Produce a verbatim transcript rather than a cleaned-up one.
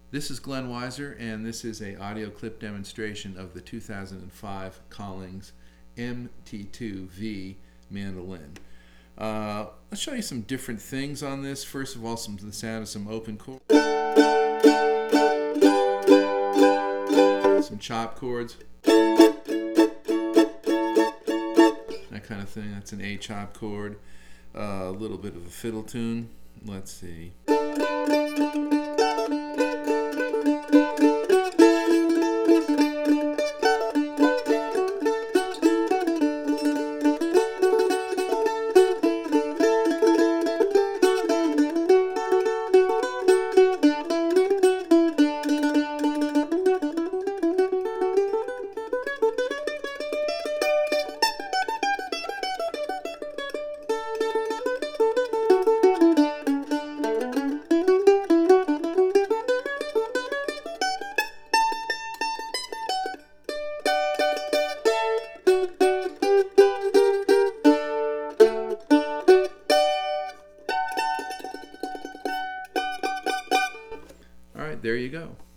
This is Glenn Weiser, and this is a audio clip demonstration of the two thousand five Collings M T two V mandolin. Uh, let's show you some different things on this. First of all, some the sound of some open chords, some chop chords, that kind of thing. That's an A chop chord. Uh, a little bit of a fiddle tune. Let's see. All right, there you go.